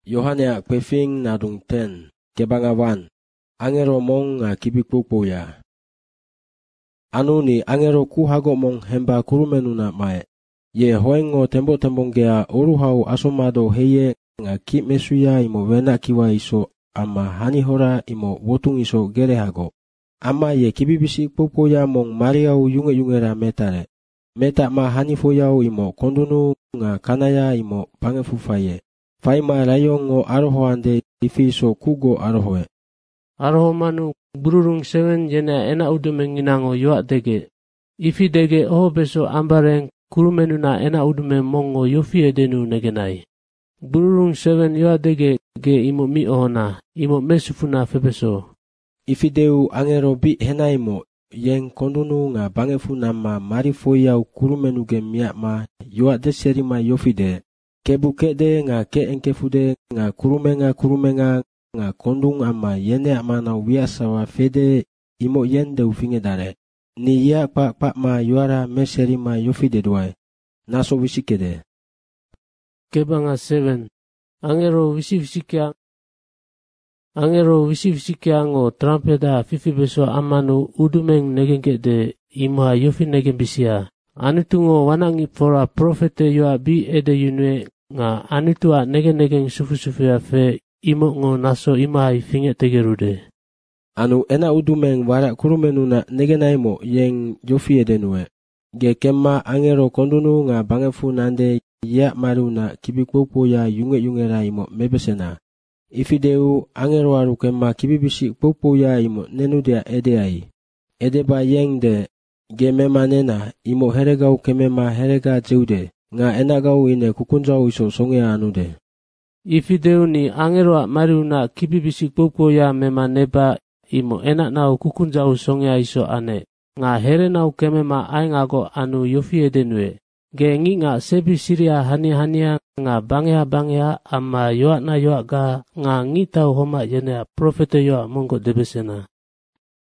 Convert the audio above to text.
Yohane kwefing nadung ten, kebangawan, angero mong nga kibikpupo ya. Anu ni angero kuhago mong hemba kurumenuna mae. Ye hoengo tembo-tembong gea oruhau asomado heye nga ki mesuya imo wena kiwa iso ama hanihora imo wotung iso gerehago. Ama ye kibibisi pupo ya mong mariau yunge-yungera metare. Meta ma hanifoyau imo kondunu nga kanaya imo pangefufaye. Faima rayongo arohoande ifiso kugo arohoe. Aroho manu bururung 7 jena ena udumeng inango yoak dege. Ifi dege oho beso ambareng kurumenuna ena udumeng mongo yofi edenu negenai. Bururung 7 yoak dege ge imo mi ohona, imo mesufuna febeso. Ifideu angero bi henaimo yeng kondunu nga bangefu nama marifoyau kurumenuge miak ma yoak deserima yofide. Kebu kede nga ke engkefude nga kurumenga nga kondung ama yene amana wiasawa fede imo yende ufinge dare. Ni ya pak ma yuara meserima yofide doai. Naso wisikede. Kebanga 7. Angero wisi-wisikia ngo trampeda fifi beso amanu udumeng negengkede imha yofi negembisia. Anutungo wanangi fora profete yoa bi ede yunwe nga anutua negen-negen sufu-sufu ya fe imo ngo naso imahai finge tegerude. Anu ena udumeng warak kurumenuna negenaimo yeng yofi edenue. Ge kemma angero kondunu nga bangefu nande ya maruna kibikpopo ya yunge-yungera imo mebesena. Ifideu angero aru kemma kibibisi popo ya imo nenudia edeai. Edeba yeng de ge memanena imo heregau kemema herega jeude nga enagau ine kukunjau iso songe anude. Ifideu ni angero mariuna kibibisi popo ya mema neba imo enak nau kukunjau songe iso ane. Nga here nau kemema aingago anu yofi edenue. Ge nginga sebi siria hani-hania nga bangea ama yoak na yoak ga nga ngitau homa yenea profete yoak monggo debesena.